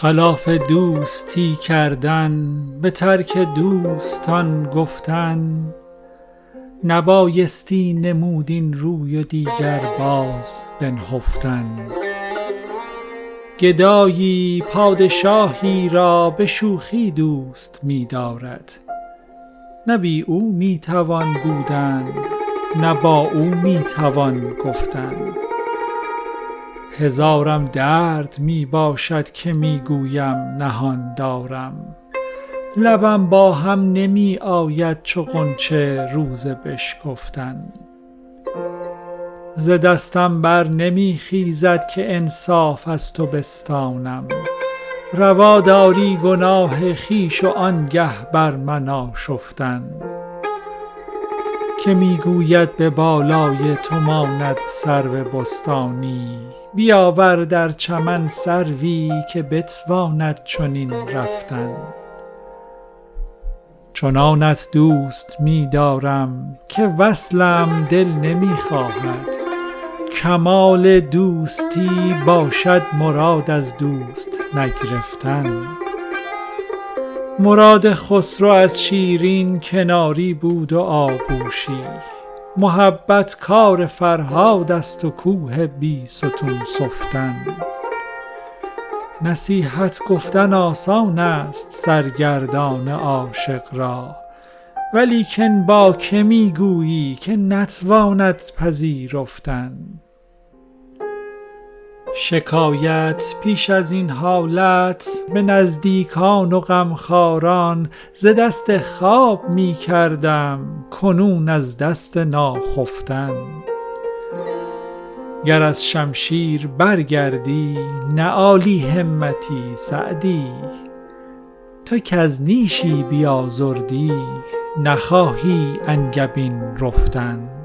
خلاف دوستی کردن، به ترک دوستان گفتن، نبایستی نمود این روی و دیگر باز بنهفتن. گدایی پادشاهی را به شوخی دوست می دارد، نه بی او می توان بودن، نه با او می توان گفتن. هزارم درد می باشد که می گویم نهان دارم، لبم با هم نمی آید چو غنچه روز بشکفتن. ز دستم بر نمی خیزد که انصاف از تو بستانم، روا داری گناه خویش و آنگه بر من آشفتن. که می گوید به بالای تو ماند سرو بستانی، بیاور در چمن سروی که بتواند چنین رفتن. چنانت دوست می دارم که وصلم دل نمی خواهد، کمال دوستی باشد مراد از دوست نگرفتن. مراد خسرو از شیرین کناری بود و آغوشی، محبت کار فرهاد است و کوه بیستون سفتن. نصیحت گفتن آسان است سرگردان عاشق را، ولیکن با که می گویی که نتواند پذیرفتن. شکایت پیش از این حالت به نزدیکان و غمخواران ز دست خواب می کردم، کنون از دست ناخفتن. گر از شمشیر برگردی نه عالی همتی سعدی، تو کز نیشی بیازردی نخواهی انگبین رفتن.